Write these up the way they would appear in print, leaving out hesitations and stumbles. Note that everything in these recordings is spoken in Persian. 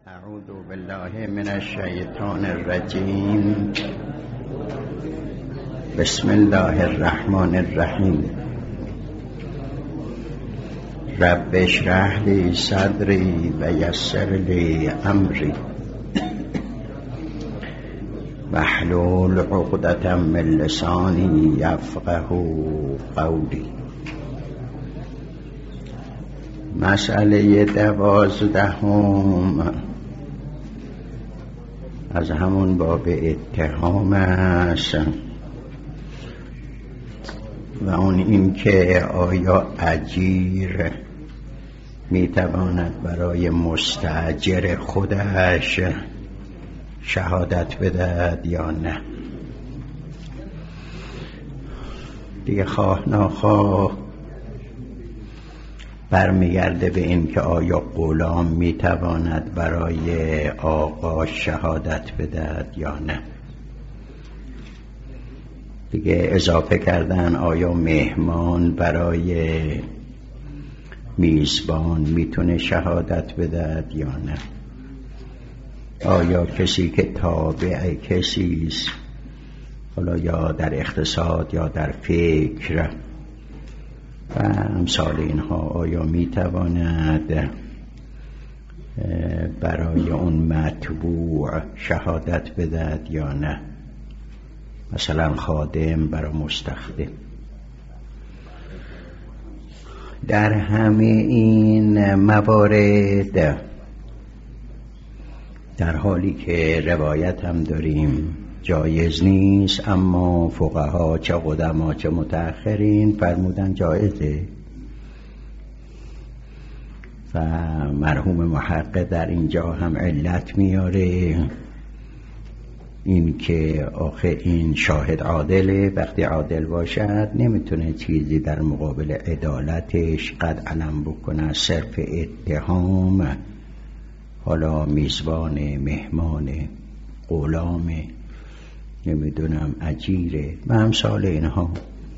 اعوذ بالله من الشیطان الرجیم. بسم الله الرحمن الرحیم. رب اشرح لی صدری و یسر لی امری واحلل عقدة من لسانی یفقهوا قولی. مسئله 12 از همون باب اتهام است و اون این که آیا اجیر میتواند برای مستاجر خودش شهادت بدهد یا نه. دیگه خواه ناخواه برمیگرده به این که آیا غلام میتواند برای آقا شهادت بدهد یا نه. دیگه اضافه کردن آیا مهمان برای میزبان میتونه شهادت بدهد یا نه. آیا کسی که تابع کسی است، حالا یا در اقتصاد یا در فکر و امثال اینها، آیا میتواند برای اون متبوع شهادت بدهد یا نه. مثلا خادم برای مستخدم. در همه این موارد در حالی که روایت هم داریم جایز نیست، اما فقها چه قدما چه متأخرین فرمودن جایزه و مرحوم محقق در اینجا هم علت میاره، این که آخه این شاهد عادله، وقتی عادل باشد نمیتونه چیزی در مقابل عدالتش قد علم بکنه، صرف اتهام، حالا میزبان، مهمان، غلام، نمیدونم اجیره و امثال اینها.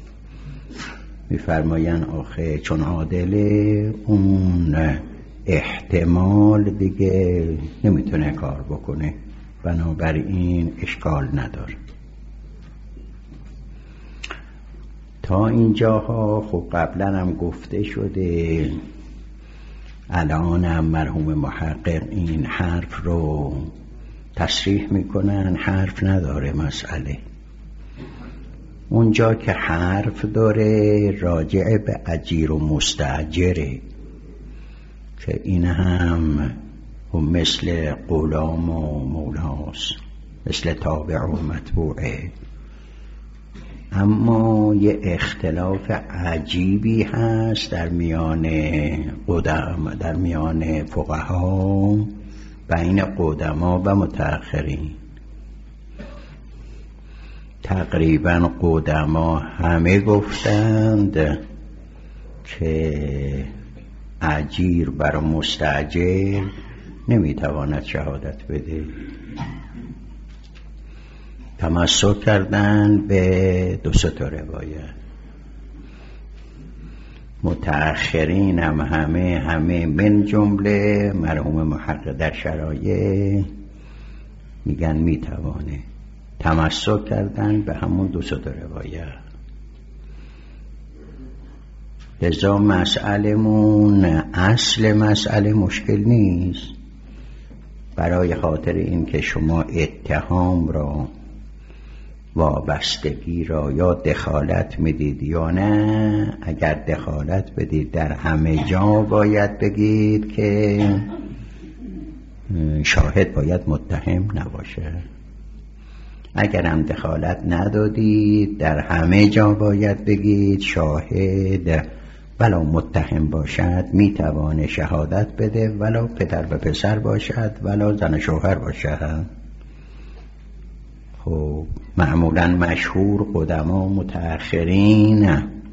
میفرماین آخه چون عادله اون احتمال دیگه نمیتونه کار بکنه، بنابراین اشکال نداره. تا اینجاها خب قبلا هم گفته شده، الان هم مرحوم محقق این حرف رو تصریح میکنن، حرف نداره مسئله. اونجا که حرف داره راجع به اجیر و مستاجره که این هم مثل غلام و مولاست، مثل تابع و متبوعه. اما یه اختلاف عجیبی هست در میان فقها بین قدما و متأخرین. تقریبا قدما همه گفتند که اجیر برای مستاجر نمیتواند شهادت بده، تمسک کردن به 2 تا روایت. متأخرین هم همه من جمله مرحوم محقق در شرایع میگن میتوانه، تمسک کردن به همون 2 تا روایت. لذا اصل مسئله مشکل نیست. برای خاطر این که شما اتهام را، وابستگی را یا دخالت میدید یا نه، اگر دخالت بدید در همه جا باید بگید که شاهد باید متهم نباشه. اگر هم دخالت ندادید در همه جا باید بگید شاهد ولو متهم باشد میتوانه شهادت بده، ولو پدر و پسر باشد، ولو زن و شوهر باشد. خب معمولا مشهور قدما متأخرین،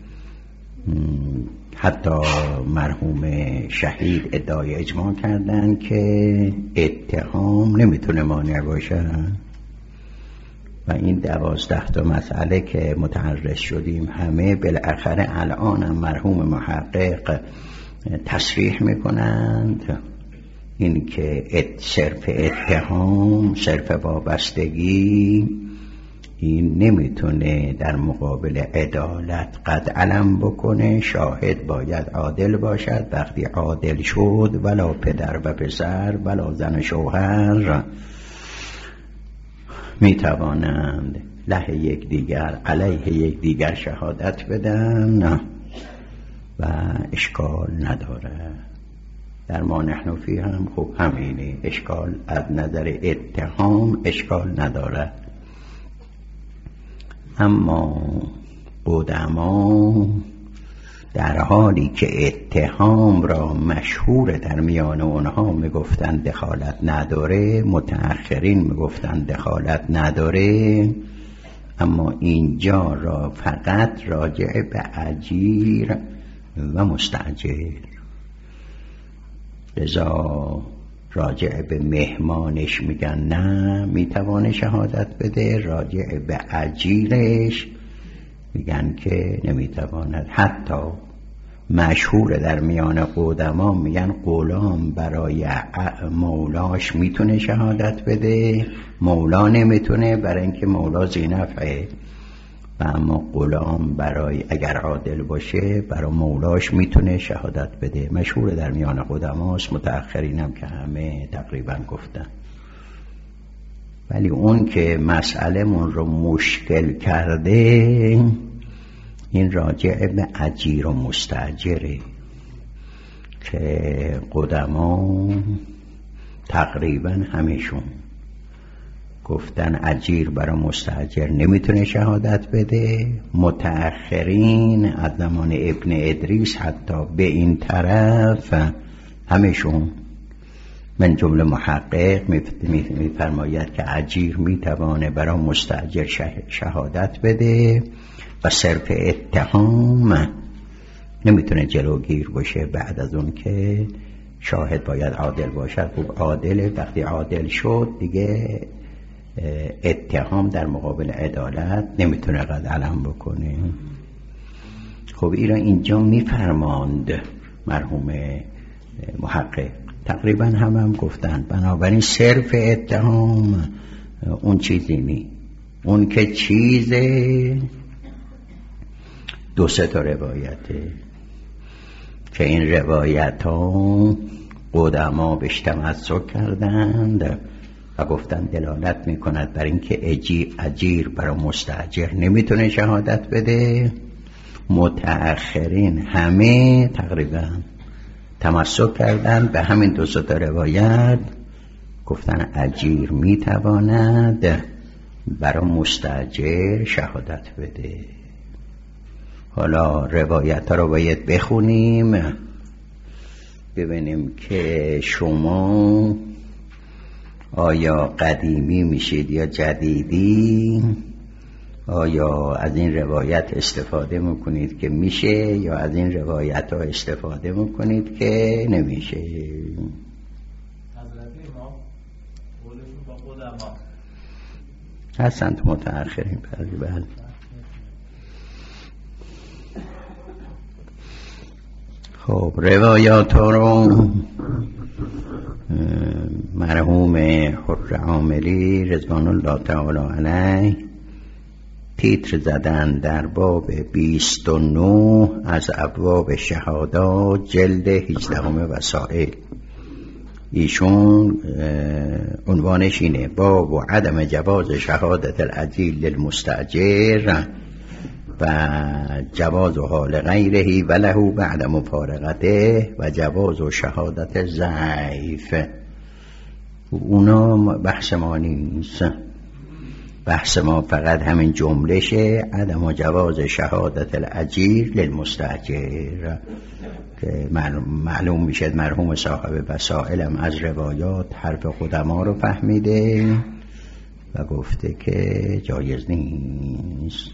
حتی مرحوم شهید ادعای اجماع کردن که اتهام نمیتونه مانع باشه. و این 12 تا مسئله که متعرض شدیم همه بالاخره الان هم مرحوم محقق تصریح میکنند این که صرف اتهام، صرف وابستگی، این نمیتونه در مقابل عدالت قد علم بکنه. شاهد باید عادل باشد. وقتی عادل شد، ولا پدر و پسر ولا زن و شوهر میتوانند له یکدیگر علیه یکدیگر شهادت بدن و اشکال نداره. در ما نحن فی هم خوب همینه، اشکال از نظر اتهام اشکال نداره. اما قدما در حالی که اتهام را مشهور در میان اونها میگفتن دخالت نداره، متأخرین میگفتن دخالت نداره، اما اینجا را فقط راجع به اجیر و مستأجر، لذا راجع به مهمانش میگن نه میتوانه شهادت بده، راجع به اجیرش میگن که نمیتواند. حتی مشهور در میان قدما میگن غلام برای مولاش میتونه شهادت بده، مولا نمیتونه برای اینکه مولا ذینفعه، و اما غلام برای اگر عادل باشه برای مولاش میتونه شهادت بده. مشهور در میان قدماست، متأخرینم که همه تقریبا گفتن. ولی اون که مسئله من رو مشکل کرده این راجع به اجیر و مستاجره که قدما تقریبا همشون گفتن اجیر برای مستاجر نمیتونه شهادت بده. متأخرین از زمان ابن ادریس حتی به این طرف همشون من جمله محقق میفرماید که اجیر میتوانه برای مستاجر شهادت بده و صرف اتهام نمیتونه جلوگیر باشه. بعد از اون که شاهد باید عادل باشد. خوب عادله، وقتی عادل شد دیگه اتهام در مقابل عدالت نمیتونه قد علم بکنه. خب ایران اینجا میفرماند مرحوم محقق، تقریبا هم گفتن بنابراین صرف اتهام اون چیزی نی، اون که چیزه دو سه تا روایته که این روایت ها قدما بهش تمسک کردند و گفتن دلالت میکند بر اینکه اجیر برای مستاجر نمیتونه شهادت بده. متأخرین همه تقریبا تمسک کردن به همین دو تا روایت، گفتن اجیر میتواند برای مستاجر شهادت بده. حالا روایت ها رو باید بخونیم ببینیم که شما آیا قدیمی میشید یا جدیدی، آیا از این روایت استفاده میکنید که میشه یا از این روایت ها استفاده میکنید که نمیشه. حضرت امام قولشون با قدما هستند متأخرین. بله خب روایات ها رو مرحوم حر عاملی رضوان الله تعالی علیه تیتر زدن در باب 29 از ابواب شهادات جلد 18 وسائل. ایشون عنوانش اینه باب و عدم جواز شهادت العجیل للمستاجر و جواز حال غیره و له بعد مفارقته و جواز و شهادت ضعیف. اونا بحث ما نیست، بحث ما فقط همین جملشه عدم جواز شهادت العجیر للمستاجر که معلوم میشه مرحوم صاحب وسائلم از روایات حرف قدما رو فهمیده و گفته که جایز نیست.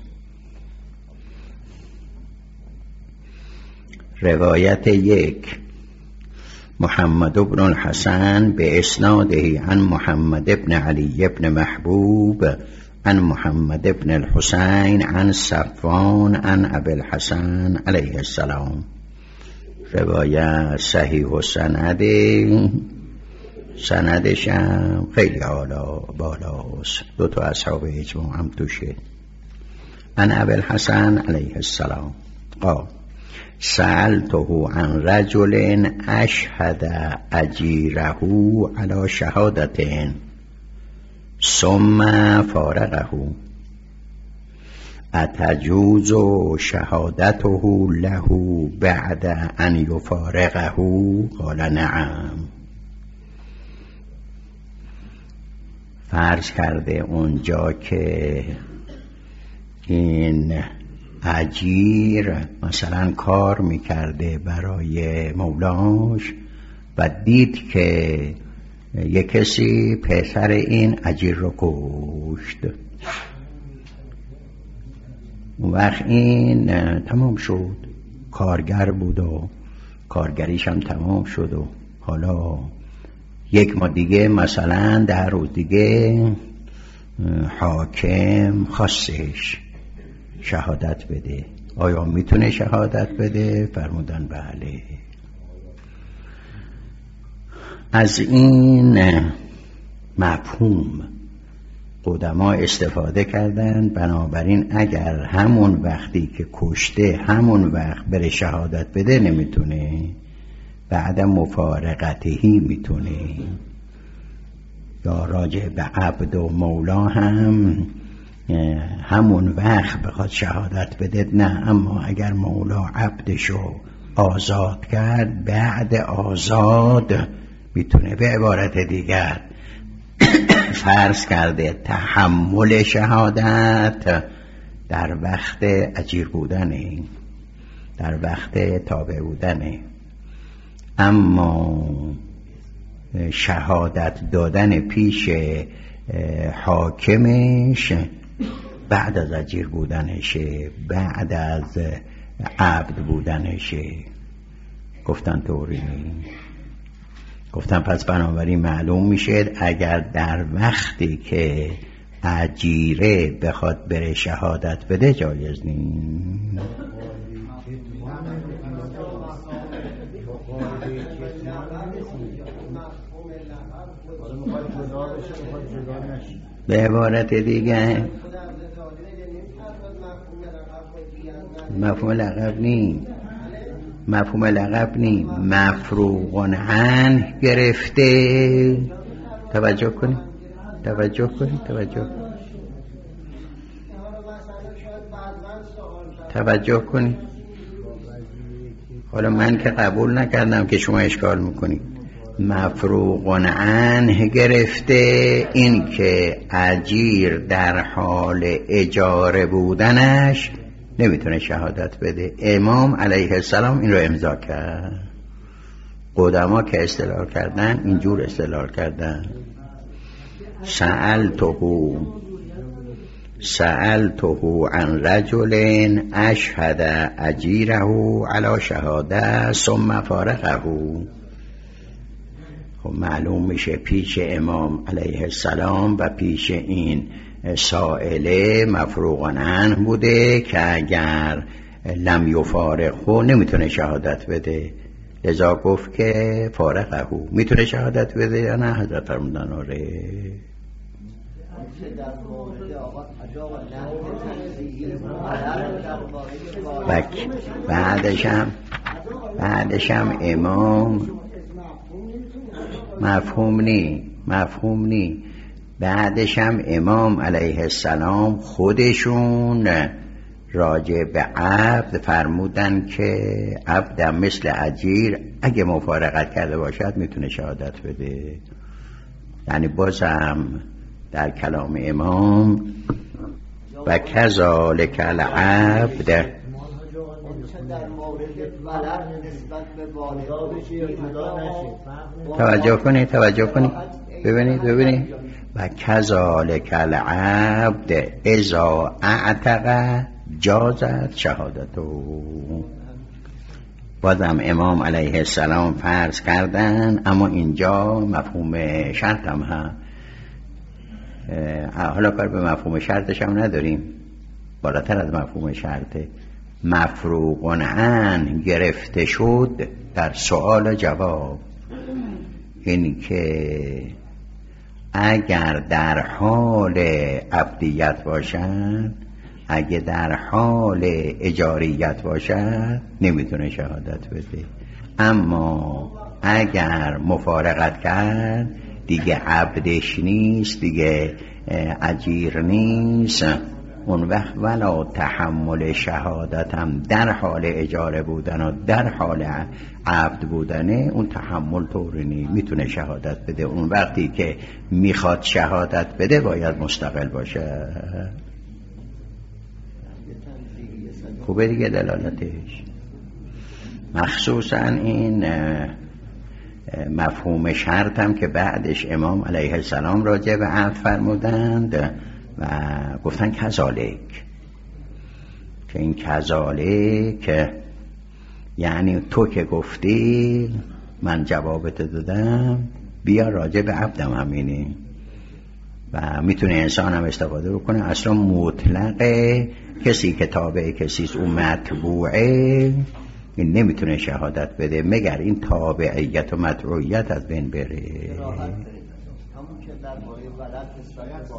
روایت 1 محمد بن الحسن به اسناده عن محمد بن علی بن محبوب عن محمد بن الحسین عن صفوان عن ابی الحسن علیه السلام. روایت صحیح و سند سندش هم خیلی بالاست، 2 تا اصحاب اجماع هم توشه. عن ابی الحسن علیه السلام قال سألته عن رجل اشهد اجیره على شهادة ثم فارقه اتجوز شهادته له بعد ان یفارقه؟ قال نعم. فرض کرده اونجا که این اجیر مثلا کار میکرده برای مولاش و دید که یک کسی پسر این اجیر رو کشت. اون وقت این تمام شد، کارگر بود و کارگریش هم تمام شد و حالا 1 ماه دیگه مثلا 10 روز دیگه حاکم خواستش شهادت بده. آیا میتونه شهادت بده؟ فرمودن بله. از این مفهوم قدما استفاده کردن، بنابراین اگر همون وقتی که کشته همون وقت بره شهادت بده نمیتونه، بعد مفارقتهی میتونه. یا راجع به عبد و مولا هم همون وقت بخواد شهادت بده نه، اما اگر مولا عبدشو آزاد کرد بعد آزاد میتونه. به عبارت دیگر فرض کرده تحمل شهادت در وقت اجیر بودنه، در وقت تابع بودنه، اما شهادت دادن پیش حاکمش بعد از اجیر بودنشه، بعد از عبد بودنشه. گفتن طوری، گفتن پس بنابراین معلوم میشه اگر در وقتی که اجیره بخواد بره شهادت بده جایز نیست. به عبارت دیگه مفهوم لقب نی، مفهوم لقب نی، مفروغ عنه گرفته. توجه کنی، توجه کنی، توجه کنی. حالا من که قبول نکردم که شما اشکال میکنی. مفروغ عنه گرفته، این که اجیر در حال اجاره بودنش نمیتونه شهادت بده. امام علیه السلام این رو امضا کرد. قدما که استدلال کردن اینجور استدلال کردن. سألته عن رجل اشهد اجیره علی شهاده ثم فارقه. خب معلوم میشه پیش امام علیه السلام و پیش این سائله مفروغ عنه بوده که اگر لم یفارقه نمیتونه شهادت بده، لذا گفت که فارقه. میتونه شهادت بده یا نه؟ حضرت فرمودن آره. بعدش هم امام مفهوم نی. بعدش هم امام علیه السلام خودشون راجع به عبد فرمودن که عبدم مثل اجیر اگه مفارقت کرده باشد میتونه شهادت بده. یعنی بازم در کلام امام و کذالک العبد. توجه کنی ببینید و کذالک العبد اذا اعتق جازت شهادتو. بازم امام علیه السلام فرض کردن، اما اینجا مفهوم شرط هم هست. حالا کار به مفهوم شرطش هم نداریم، بالاتر از مفهوم شرطه. مفروغ عنه گرفته شد در سؤال جواب. این که اگر در حال عبدیت باشد، اگه در حال اجاریت باشد نمیتونه شهادت بده. اما اگر مفارقت کرد دیگه عبدش نیست، دیگه اجیر نیست، اون وقت ولا تحمل شهادت هم در حال اجاره بودن و در حال عبد بودنه اون تحمل طوری نیست، میتونه شهادت بده. اون وقتی که میخواد شهادت بده باید مستقل باشه. خوبه دیگه دلالتش. مخصوصا این مفهوم شرط هم که بعدش امام علیه السلام راجع به عبد فرمودند و گفتن کذالک، که این کذالک یعنی تو که گفتی من جوابت دادم، بیا راجع به عبدم همینه. و میتونه انسان هم استفاده بکنه. اصلا مطلقه کسی که تابع کسیست اون متبوعه، این نمیتونه شهادت بده مگر این تابعیت و متبوعیت از بین بره. همون که در باره ولد استایت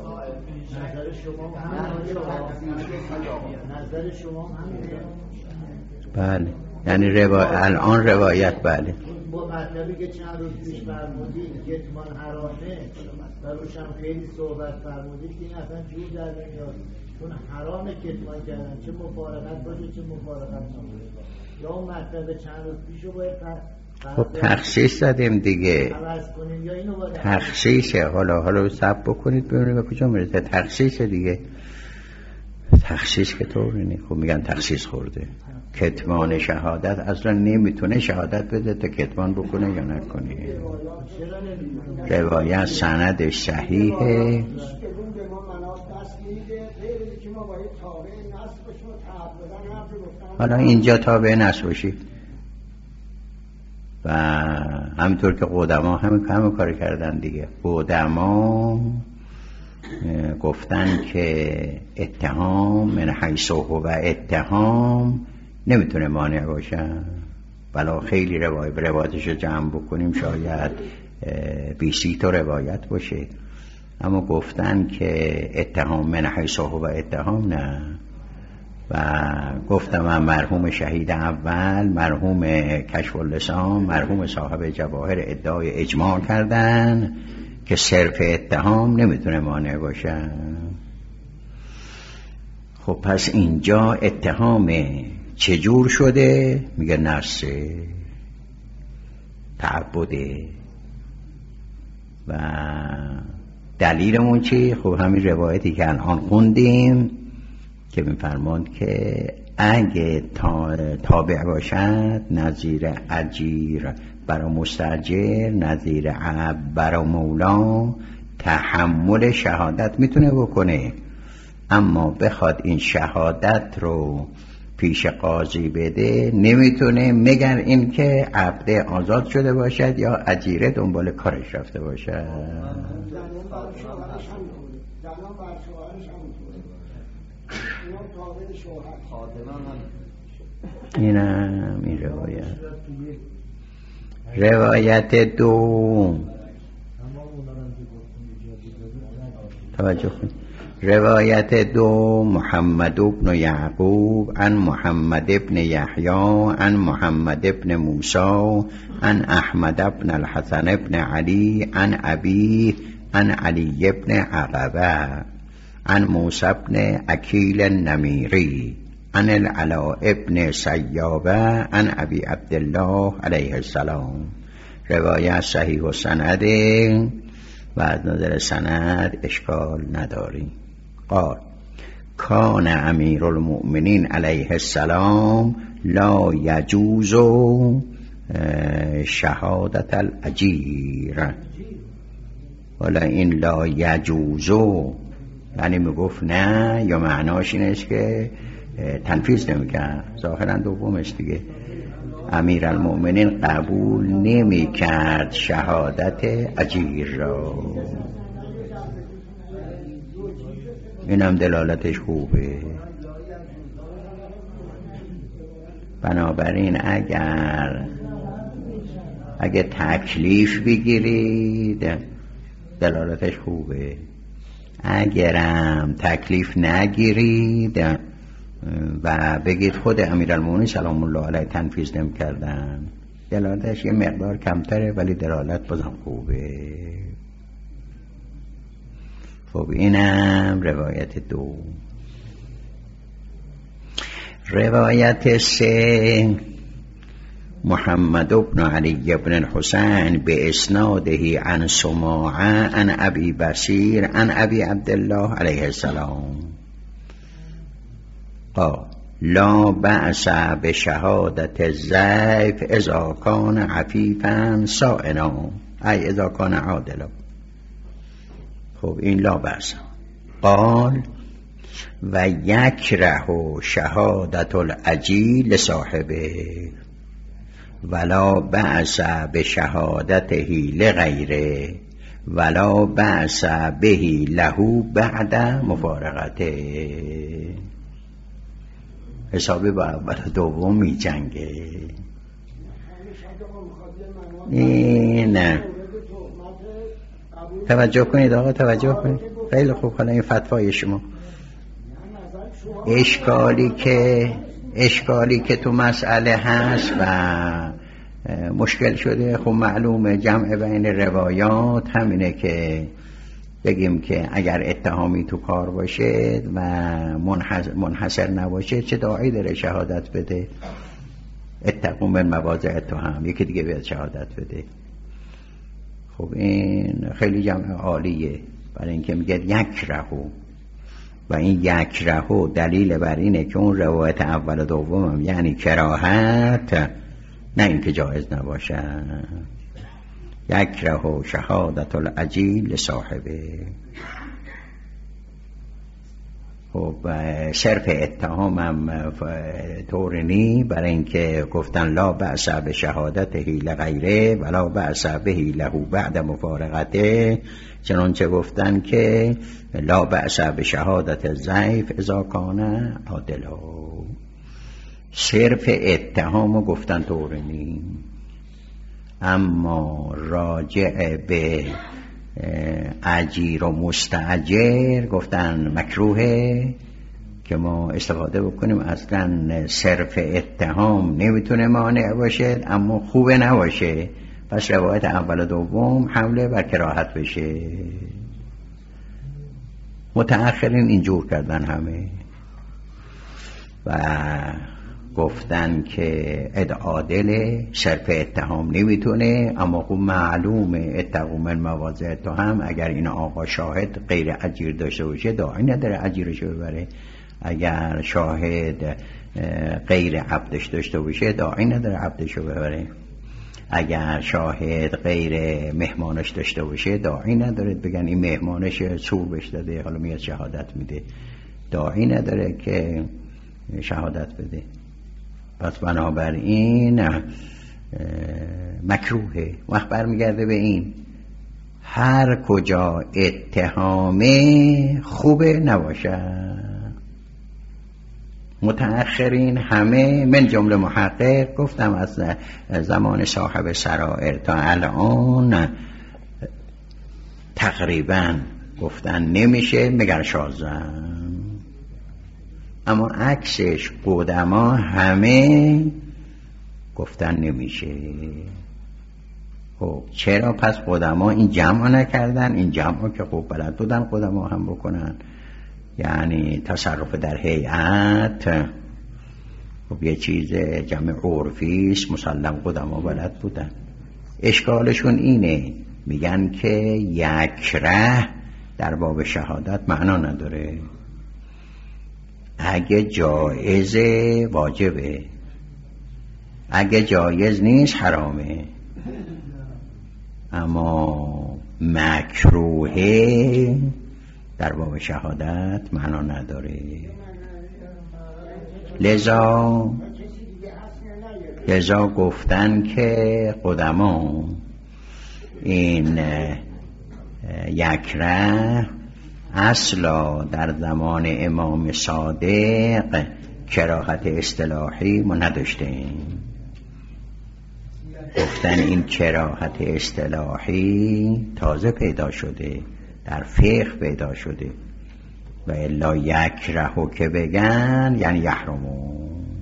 نظر شما همینه. بله یعنی الان روایت بله با مطلبی که چند روز پیش فرمودید کتمان حرامه و روشم خیلی صحبت فرمودید که این اصلا جور در نمیاد، چون حرام کتمان کردن چه مفارقت باشه چه مفارقت نباشه. یا اون مطلب چند روز پیشو باید خب تخصیص زدیم دیگه، یا اینو باید تخصیصه. حالا سب بکنید ببینید به کجا میرسه. تخصیص دیگه، تخصیص که طوری نیست. خب میگن تخصیص خورده. کتمان شهادت اصلا نمیتونه شهادت بده تا کتمان بکنه یا نکنه. روایت سندش صحیحه. حالا اینجا تابع نصب باشید و همینطور که قدما همین کار کردن دیگه. قدما گفتن که اتهام من حیث هو اتهام نمیتونه مانع باشه. بلا خیلی روایتش رو جمع بکنیم شاید 20 تا روایت باشه، اما گفتن که اتهام من حیث هو اتهام نه. و گفتم من مرحوم شهید اول، مرحوم کشف اللسان، مرحوم صاحب جواهر ادعای اجماع کردن که صرف اتهام نمیتونه مانع باشه. خب پس اینجا اتهام چجور شده؟ میگه نص تعبده. و دلیلمون چی؟ خب همین روایتی که الان خوندیم که میفرماند که اگه تابع باشد نظیر اجیر برا مستاجر، نظیر عبد برا مولا، تحمل شهادت میتونه بکنه. اما بخواد این شهادت رو پیش قاضی بده نمیتونه مگر این که عبد آزاد شده باشد یا اجیره دنبال کارش رفته باشد. اینم این روایت دوم توجه کنید. روایت دو محمد بن یعقوب عن محمد بن یحیی عن محمد بن موسی عن احمد بن الحسن بن علی عن ابی عن علی بن عقبه عن موسی بن اکیل النمیری عن العلاء ابن سیابه عن ابی عبدالله علیه السلام. روایت صحیح و سنده و از نظر سند اشکال نداریم. قال کان امیر المؤمنین علیه السلام لا یجوز شهادت الاجیر. ولی این لا یجوزو یعنی میگفت نه، یا معناش این است که تنفیذ نمیکرد. ظاهرا دومش دیگه امیر المؤمنین قبول نمیکرد شهادت اجیر را. اینم دلالتش خوبه. اگه تکلیف بگیرید دلالتش خوبه، اگرم تکلیف نگیرید و بگید خود امیرالمومنین سلام الله علیه تنفیذ نمی‌کردن، دلالتش یه مقدار کمتره ولی دلالت بازم خوبه. خب اینم روایت 2. روایت 3 محمد بن علی بن الحسین باسناده عن سماعه عن ابی بصیر عن ابی عبدالله علیه السلام قال لا بأس بشهادت الضیف اذا کان عفیفا صائنا ای اذا کان عادلا. خب این لا بأس. قال و یکره شهادت العجیل لصاحبه ولا بأس بشهادته لغیره ولا بأس به له بعد مفارقته. حسابی با اول دوم می جنگه. نه توجه کنید آقا، توجه کنید. خیلی خوب. حالا این فتوای شما. اشکالی که تو مسئله هست و مشکل شده، خب معلومه جمع بین روایات همینه که بگیم که اگر اتهامی تو کار باشه و منحصر نباشه چه داعی داره شهادت بده؟ اتقوا من مواضع التهم، یکی دیگه بیاد شهادت بده. خب این خیلی جمع عالیه، برای اینکه میگه یکرهو و این یکرهو دلیل بر اینه که اون روایت اول و دومم یعنی کراهت، نه اینکه جایز نباشه. یکرهو شهادت العجیل لصاحبه. خب صرف اتهامم طورنی برای اینکه گفتن لا بأس بشهادته لغیره ولا بأس به له بعد مفارقته، چنانچه گفتن که لا بأس بشهادت الضیف اذا کان عادلا. صرف اتهامو گفتن طورنی، اما راجع به اجیر و مستاجر گفتن مکروهه که ما استفاده بکنیم. اصلا صرف اتهام نمیتونه مانع باشه اما خوبه نباشه، پس روایت اول و دوم حمله بر کراهت بشه. متأخرین اینجور کردن همه و گفتن که عادل صرف اتهام نمیتونه، اما خب معلومه اتقوا من مواضع التهم. اگر این آقا شاهد غیر اجیر داشته باشه داعی نداره اجیرشو ببره، اگر شاهد غیر عبدش داشته باشه داعی نداره عبدشو ببره، اگر شاهد غیر مهمانش داشته باشه داعی نداره بگن این مهمانش سور بهش داده حالا میاد شهادت میده، داعی نداره که شهادت بده. پس بنابراین مکروهه. وقت برمیگرده به این هر کجا اتهامه خوبه نباشه. متأخرین همه من جمله محقق گفتم از زمان صاحب سرائر تا الان تقریبا گفتن نمیشه مگر شازن، اما عکسش قدما همه گفتن نمیشه. خب چرا پس قدما این جمع نکردن؟ این جمع که خب بلد بودن قدما هم بکنن، یعنی تصرف در هیئت خب یه چیز جمع عرفیست، مسلم قدما بلد بودن. اشکالشون اینه، میگن که یک ره در باب شهادت معنا نداره، اگه جایزه واجبه، اگه جایز نیست حرامه، اما مکروهه در باب شهادت معنا نداره. لذا گفتن که قدما این یک ره اصلا در زمان امام صادق کراهت اصطلاحی ما نداشتیم. گفتن این کراهت اصطلاحی تازه پیدا شده، در فقه پیدا شده، و الا یکرهو که بگن یعنی یحرمو،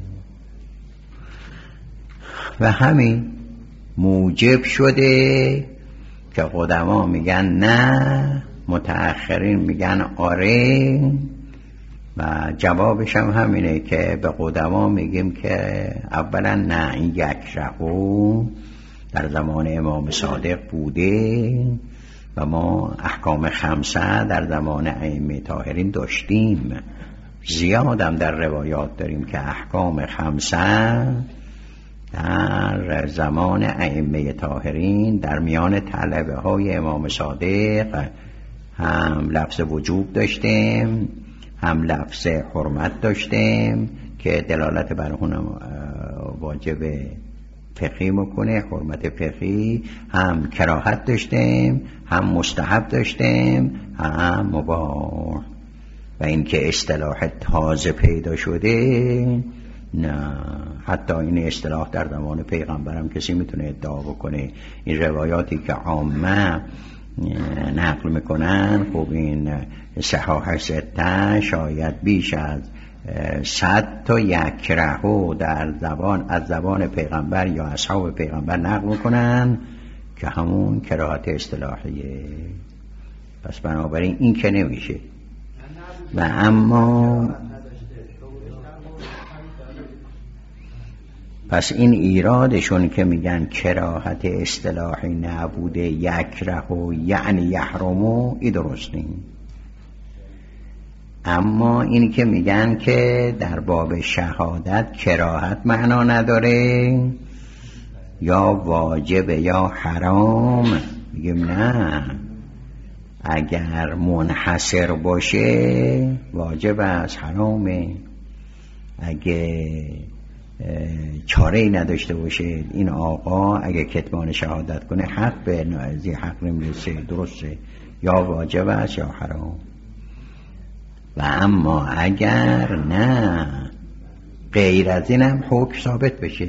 و همین موجب شده که قدما میگن نه، متأخرین میگن آره، و جوابش هم همینه که به قدما میگیم که اولا نه، این یکرهو در زمان امام صادق بوده و ما احکام خمسه در زمان ائمه طاهرین داشتیم، زیادم در روایات داریم که احکام خمسه در زمان ائمه طاهرین در میان طلبه های امام صادق هم لفظ وجوب داشتیم، هم لفظ حرمت داشتیم که دلالت بر اونم واجب فقهی میکنه، حرمت فقهی، هم کراهت داشتیم، هم مستحب داشتیم، هم مباح. و اینکه اصطلاح تازه پیدا شده نه، حتی این اصطلاح در زمان پیغمبرم کسی میتونه ادعا بکنه. این روایاتی که عامه نقل میکنن، خب این صحاح سته شاید بیش از 100 تا یکرهو در زبان از زبان پیغمبر یا اصحاب پیغمبر نقل میکنن که همون کراهت اصطلاحیه. پس بنابراین این که نمیشه. و اما پس این ایرادشون که میگن کراهت اصطلاحی نبوده یکرهو یعنی یحرمو، این درست نیست. اما این که میگن که در باب شهادت کراهت معنا نداره، یا واجب یا حرام، میگیم نه، اگر منحصر باشه واجب است، حرامه. اگه چاره‌ای نداشته باشه این آقا اگه کتمان شهادت کنه حق به نازی حق نمیرسه، درسته، یا واجب است یا حرام. و اما اگر نه غیر از این هم حکم ثابت بشه،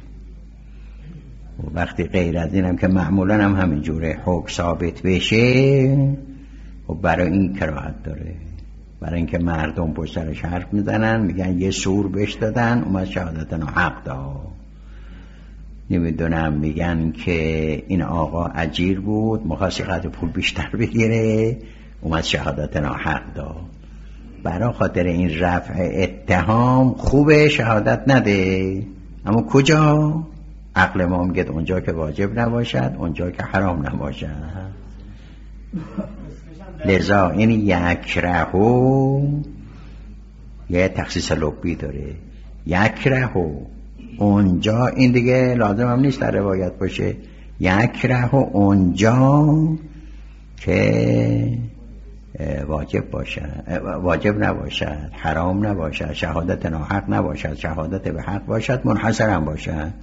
و وقتی غیر از این هم که معمولا هم همینجوره حکم ثابت بشه، و برای این کراهت داره، برای اینکه مردم پشت سرش حرف میزنن میگن یه سور بهش دادن اومد شهادت حق داد، نمیدونم میگن که این آقا اجیر بود میخواست قدر پول بیشتر بگیره اومد شهادت حق داد. برای خاطر این رفع اتهام خوبه شهادت نده، اما کجا؟ عقل ما میگه اونجا که واجب نباشد، اونجا که حرام نباشد. لذا این یکرهو یه تخصیص لبی داره، یکرهو اونجا، این دیگه لازم هم نیست در روایت باشه، یکرهو اونجا که واجب باشد، واجب نباشد، حرام نباشد، شهادت ناحق نباشد، شهادت به حق باشد، منحصر هم باشد.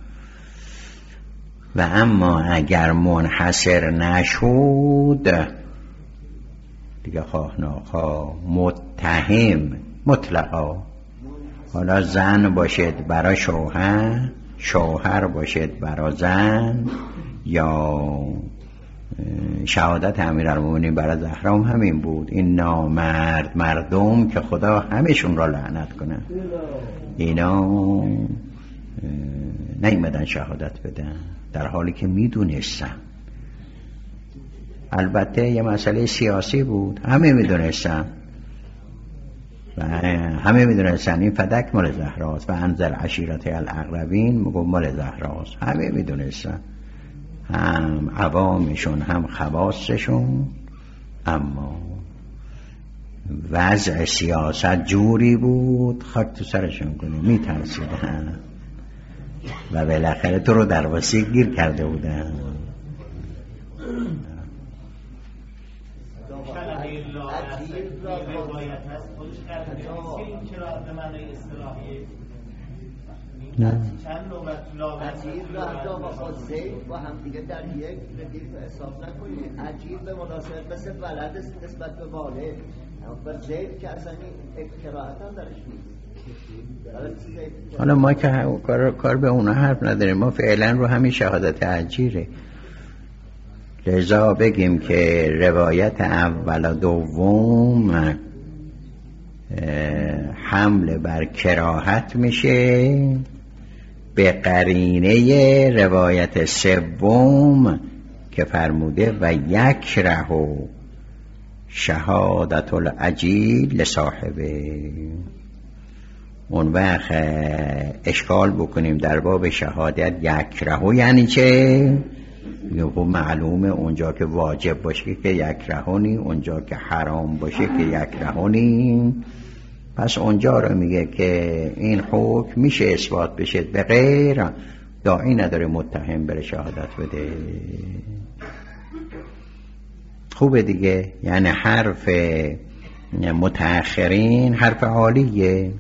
و اما اگر منحصر نشود دیگه خواه ناخواه متهم مطلقا، حالا زن باشد برای شوهر، شوهر باشد برای زن، یا شهادت امیرالمومنین برای زهرا همین بود. این نامرد مردم که خدا همشون را لعنت کنه، اینا نیومدن شهادت بدن در حالی که میدونستن. البته یه مسئله سیاسی بود، همه میدونستن و همه میدونستن این فدک مال زهراست و انزل عشیرت الاقربین میگو مال زهراست، همه میدونستن، هم عوامشون هم خواصشون. اما وضع سیاست جوری بود خاک تو سرشون کنه، میترسیدن و بالاخره تو رو در واسه گیر کرده بودن. نه چند نوبت عجیر را حتی با زید با هم دیگه در یک ردیف حساب نکنید. عجیر به مناسبت مثل ولد نسبت به والد، و زید که اصلا این کراهت هم درش نیست. حالا ما که کار به اونا حرف نداریم، ما فعلا رو همین شهادت اجیره. لذا بگیم که روایت اول و دوم حمل بر کراهت میشه به قرینه روایت سوم که فرموده و یکره شهادت العجیل لصاحبه. اون وقت اشکال بکنیم در باب شهادت یکره یعنی چه؟ خب معلومه اونجا که واجب باشه که یکرهونی، اونجا که حرام باشه که یکرهونی. پس اونجا رو میگه که این حکم میشه اثبات بشه به غیر، داعی نداره متهم بره شهادت بده. خوبه دیگه، یعنی حرف متأخرین حرف عالیه.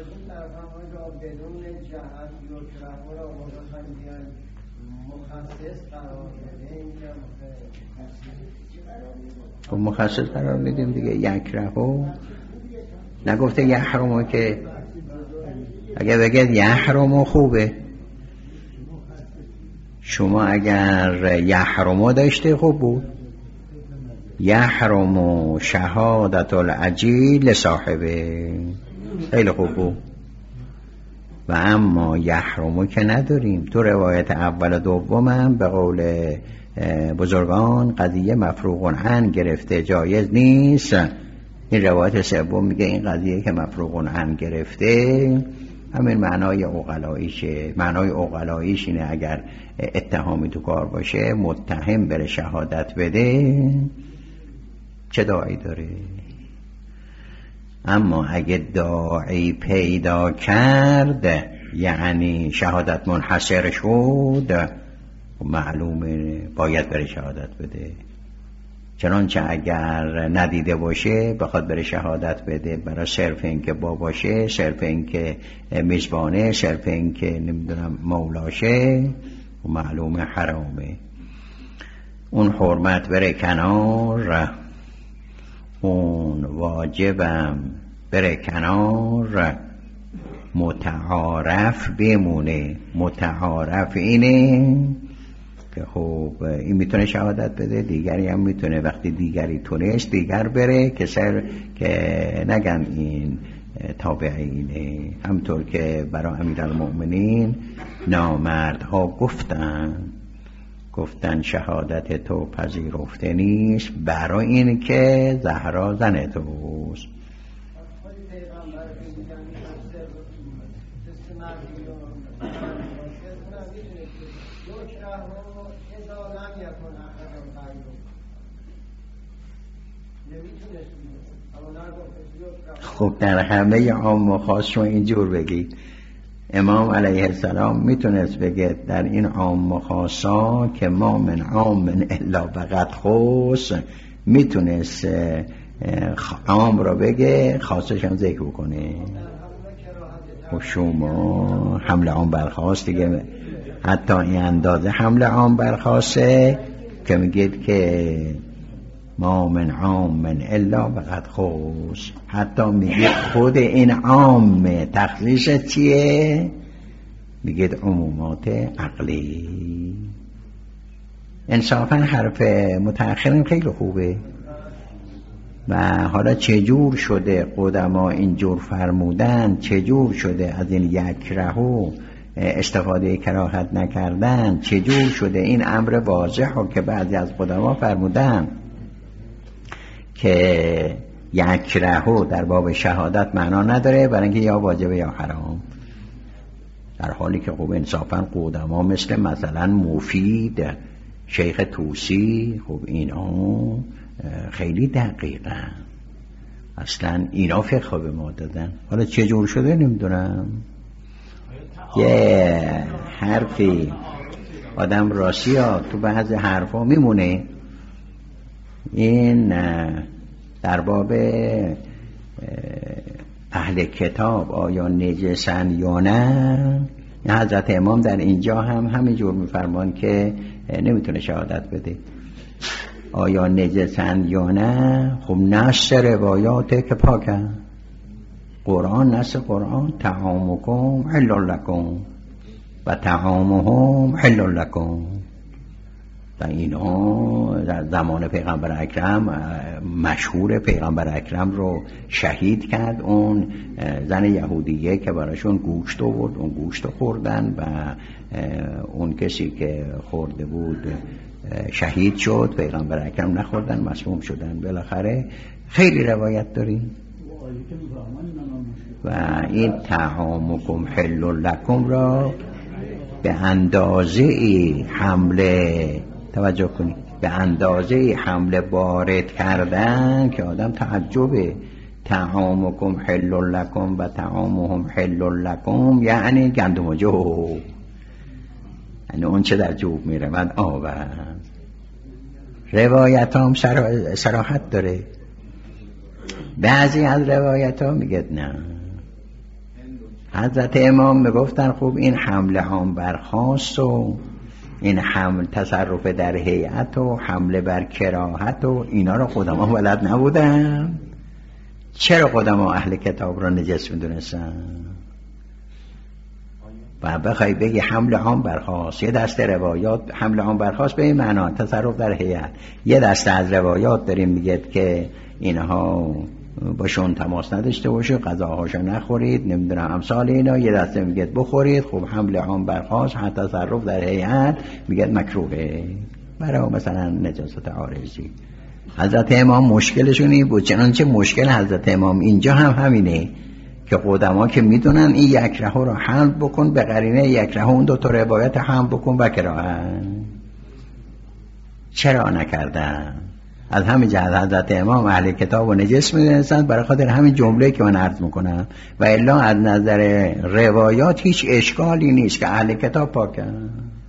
خب مخصص قرار میدیم دیگه. یکرهو نگفته یحرمو، که اگه بگید یحرمو خوبه. شما اگر یحرمو داشته خوب بود. یحرمو شهادت العجیل لصاحبه، خیلی خوب بود. و اما یحرمو که نداریم. تو روایت اول و دوم هم به قول بزرگان قضیه مفروغ عنه گرفته جایز نیست. این روایت سوم میگه این قضیه که مفروغ عنه گرفته همین معنای عقلاییشه. معنای عقلاییش اینه اگر اتهامی تو کار باشه متهم بره شهادت بده، چه داعی داره؟ اما اگه داعی پیدا کرد یعنی شهادت منحصر شد، معلومه باید بره شهادت بده. چنانچه اگر ندیده باشه بخواد بره شهادت بده برای صرف این که باباشه، صرف این که میزبانه، صرف این که نمیدونم مولاشه، معلومه حرامه. اون حرمت بره کنار، اون واجبم بره کنار، متعارف بمونه. متعارف اینه که خب این میتونه شهادت بده، دیگری هم میتونه. وقتی دیگری تونست دیگر بره که که نگن این تابعینه. همطور که برای امیرالمؤمنین نامردها گفتن شهادت تو پذیرفته نیست برای این که زهرا زن توست. خب در همه عام و خاص شما اینجور بگید. امام علیه السلام میتونست بگه در این عام و خاصا که ما من عام من الا بقد خاص، میتونست عام را بگه خاصش هم ذکر کنه. و شما حمل عام برخواست دیگه، حتی این اندازه حمل عام برخواسته که میگید که ما من عام من الا بقد خاص. حتی میگید خود این عام تخصیص چیه؟ میگید عمومات عقلی. انصافا حرف متأخرین خیلی خوبه. و حالا چجور شده قدما اینجور فرمودن، چجور شده از این یکرهو استفاده کراهت نکردن، چجور شده این امر واضحه که بعضی از قدما فرمودن که یکرهو در باب شهادت معنا نداره برای اینکه یا واجبه یا حرام. در حالی که خب انصافا قدما مثل مثلا مفید، شیخ توسی، خب اینا خیلی دقیقن، اصلا اینا فقه به ما دادن. حالا چه جور شده نمیدونم. یه حرفی آدم راستی ها تو بعض حرفا میمونه. این در باب اهل کتاب آیا نجسن یا نه، حضرت امام در اینجا هم همین جور میفرمان که نمیتونه شهادت بده. آیا نجسن یا نه؟ خب نص روایاته که پاکن. قرآن نص قرآن طعامکم حل لکم و طعامهم حل لکم. و اینا در زمان پیغمبر اکرم مشهور پیغمبر اکرم رو شهید کرد. اون زن یهودیه که براشون گوشت آورد، اون گوشت خوردن و اون کسی که خورده بود شهید شد، پیغمبر اکرم نخوردن، مسموم شدن. بالاخره خیلی روایت داریم و این طعامکم حل لکم را به اندازه حمله، توجه کنید، به اندازه حمله وارد کردن که آدم تعجبه. طعامکم حل لکم و طعامهم حل لکم یعنی گندم و جو، یعنی اون چه در جوب میره من آب. روایت هم صراحت داره. بعضی از روایت ها میگه نه، حضرت امام میگفتن خوب این حمله هم برخاست و این حمل تصرف در هیئت و حمله بر کراهت و اینا رو قدما بلد نبودن. چرا قدما اهل کتاب را نجس میدونستن؟ و بخوای بگی حمله هم برخاست، یه دست روایات حمله هم برخاست به این معنا تصرف در هیئت، یه دست از روایات داریم میگه که اینها باشون تماس نداشته باشه، غذاهاشو نخورید، نمیدونم امثال اینا. یه دسته میگه بخورید. خب حمله هم برخاست، حتی تصرف در هیئت میگه مکروهه برای مثلا نجاست عارضی. حضرت امام مشکلشون این بود، چنانچه مشکل حضرت امام اینجا هم همینه که قدما که میدونن این یکره رو حمل بکن، به قرینه یکره اون دو تا روایت حمل بکن و کراهت، چرا نکردن؟ از همین جهت حضرت امام اهل کتاب و نجس می‌دونستند، برای خاطر همین جمله که من عرض میکنم. و الا از نظر روایات هیچ اشکالی نیست که اهل کتاب پاکن.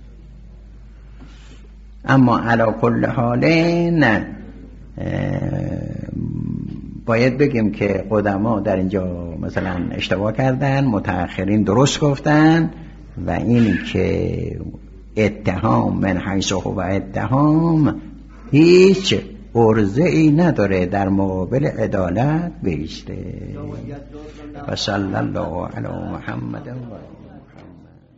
اما علی کل حال نه، باید بگیم که قدما در اینجا مثلا اشتباه کردن، متأخرین درست گفتن. و این که اتهام من حیث هو اتهام هیچ عرضه ای نداره در مقابل عدالت بیسته. و صلی الله علی محمد و